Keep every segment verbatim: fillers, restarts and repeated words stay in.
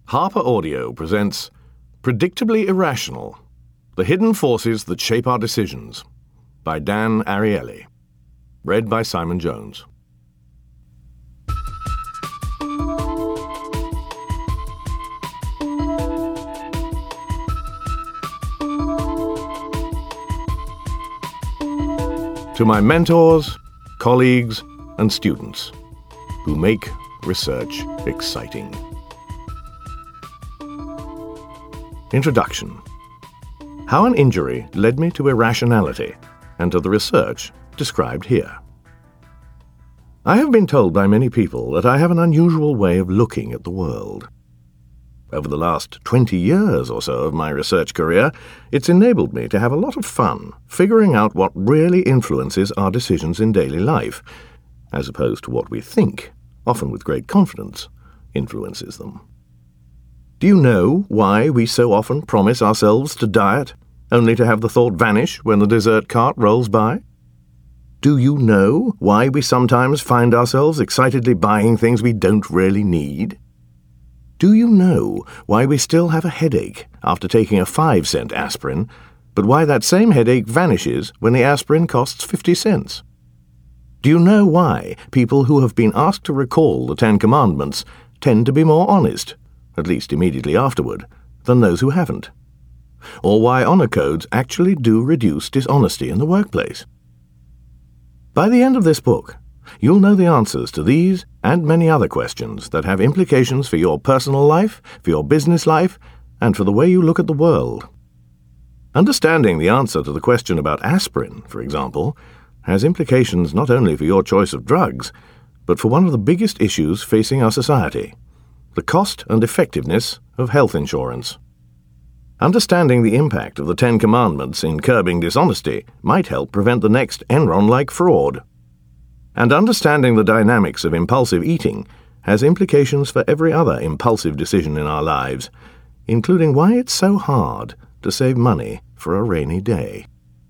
Harper Audio presents Predictably Irrational, The Hidden Forces That Shape Our Decisions, by Dan Ariely. Read by Simon Jones. To my mentors, colleagues, and students who make research exciting. Introduction. How an injury led me to irrationality and to the research described here. I have been told by many people that I have an unusual way of looking at the world. Over the last twenty years or so of my research career, it's enabled me to have a lot of fun figuring out what really influences our decisions in daily life, as opposed to what we think, often with great confidence, influences them. Do you know why we so often promise ourselves to diet, only to have the thought vanish when the dessert cart rolls by? Do you know why we sometimes find ourselves excitedly buying things we don't really need? Do you know why we still have a headache after taking a five-cent aspirin, but why that same headache vanishes when the aspirin costs fifty cents? Do you know why people who have been asked to recall the Ten Commandments tend to be more honest, at least immediately afterward, than those who haven't? Or why honor codes actually do reduce dishonesty in the workplace? By the end of this book, you'll know the answers to these and many other questions that have implications for your personal life, for your business life, and for the way you look at the world. Understanding the answer to the question about aspirin, for example, has implications not only for your choice of drugs, but for one of the biggest issues facing our society: the cost and effectiveness of health insurance. Understanding the impact of the Ten Commandments in curbing dishonesty might help prevent the next Enron-like fraud. And understanding the dynamics of impulsive eating has implications for every other impulsive decision in our lives, including why it's so hard to save money for a rainy day.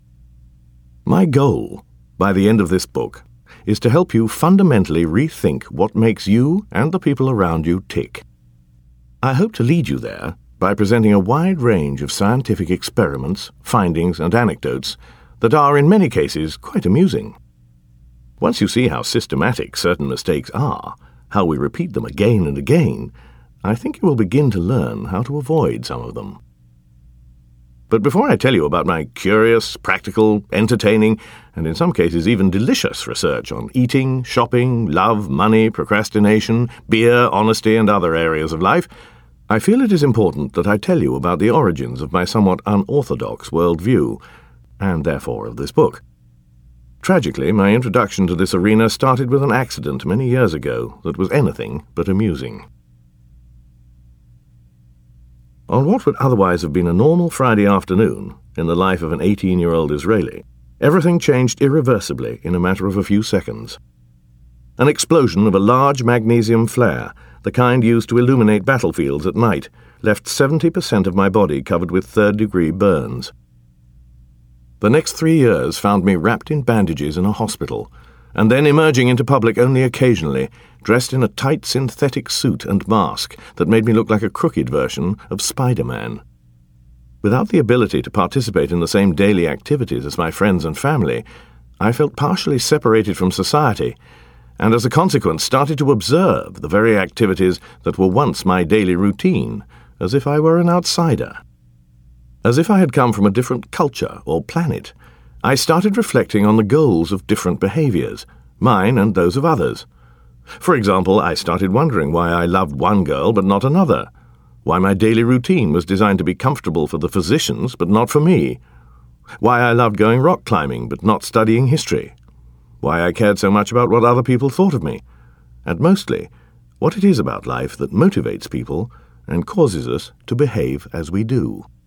My goal, by the end of this book, is to help you fundamentally rethink what makes you and the people around you tick. I hope to lead you there by presenting a wide range of scientific experiments, findings, and anecdotes that are in many cases quite amusing. Once you see how systematic certain mistakes are, how we repeat them again and again, I think you will begin to learn how to avoid some of them. But before I tell you about my curious, practical, entertaining, and in some cases even delicious research on eating, shopping, love, money, procrastination, beer, honesty, and other areas of life, I feel it is important that I tell you about the origins of my somewhat unorthodox worldview, and therefore of this book. Tragically, my introduction to this arena started with an accident many years ago that was anything but amusing. On what would otherwise have been a normal Friday afternoon in the life of an eighteen-year-old Israeli, everything changed irreversibly in a matter of a few seconds. An explosion of a large magnesium flare, the kind used to illuminate battlefields at night, left seventy percent of my body covered with third-degree burns. The next three years found me wrapped in bandages in a hospital, and then emerging into public only occasionally, dressed in a tight synthetic suit and mask that made me look like a crooked version of Spider-Man. Without the ability to participate in the same daily activities as my friends and family, I felt partially separated from society, and as a consequence started to observe the very activities that were once my daily routine, as if I were an outsider. As if I had come from a different culture or planet, I started reflecting on the goals of different behaviors, mine and those of others. For example, I started wondering why I loved one girl but not another, why my daily routine was designed to be comfortable for the physicians but not for me, why I loved going rock climbing but not studying history, why I cared so much about what other people thought of me, and mostly, what it is about life that motivates people and causes us to behave as we do.